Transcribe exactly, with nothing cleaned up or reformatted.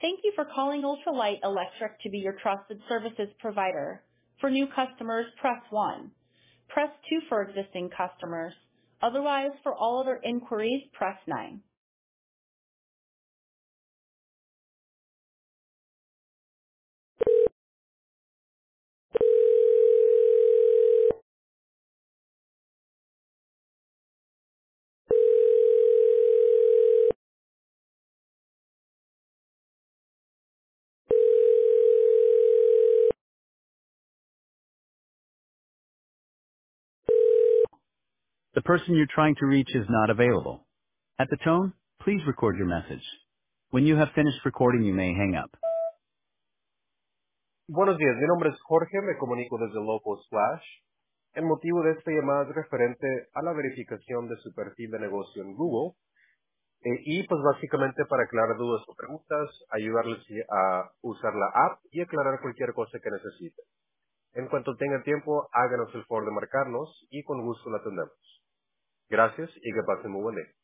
Thank you for calling Ultralight Electric to be your trusted services provider. For new customers, press one. Press two for existing customers. Otherwise, for all other inquiries, press nine. The person you're trying to reach is not available. At the tone, please record your message. When you have finished recording, you may hang up. Buenos días, mi nombre es Jorge, me comunico desde Local Splash. El motivo de esta llamada es referente a la verificación de su perfil de negocio en Google eh, y pues básicamente para aclarar dudas o preguntas, ayudarles a usar la app y aclarar cualquier cosa que necesite. En cuanto tenga tiempo, háganos el favor de marcarnos y con gusto la atendemos. Gracias y que pasen muy buen día.